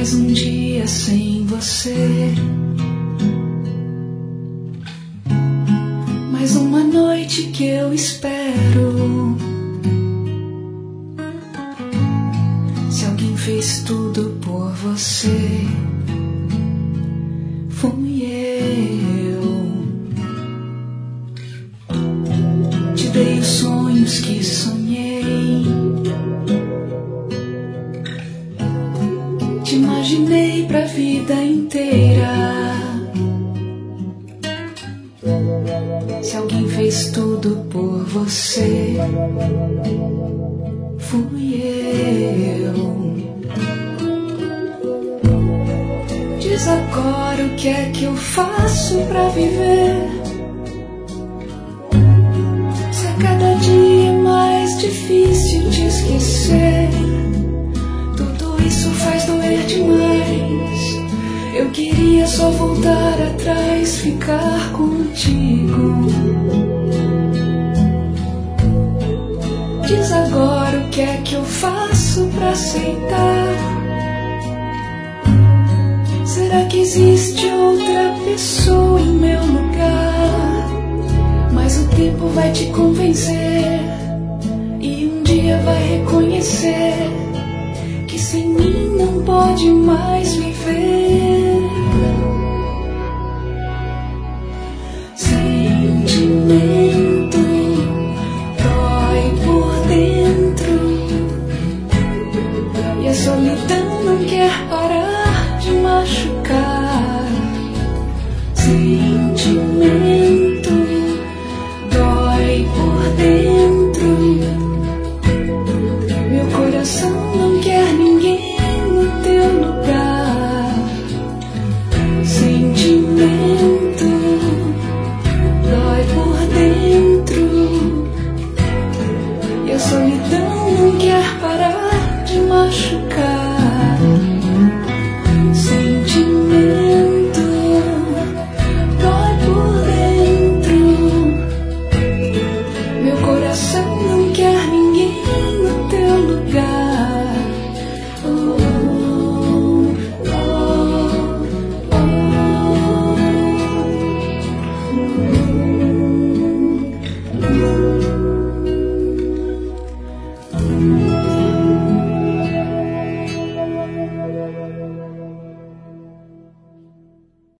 mais um dia sem você. Mais uma noite que eu espero. Se alguém fez tudo por você, fui eu. Te dei os sonhos que sonhei. Te imaginei pra vida inteira. Se alguém fez tudo por você, fui eu. Diz agora o que é que eu faço pra viver. Se a cada dia é mais difícil te esquecer, tudo isso faz doer demais. Eu queria só voltar atrás, ficar contigo. Diz agora o que é que eu faço pra aceitar. Será que existe outra pessoa em meu lugar? Mas o tempo vai te convencer e um dia vai reconhecer que sem mim não pode mais viver. Sentimento dói por dentro e a solidão não quer parar de machucar.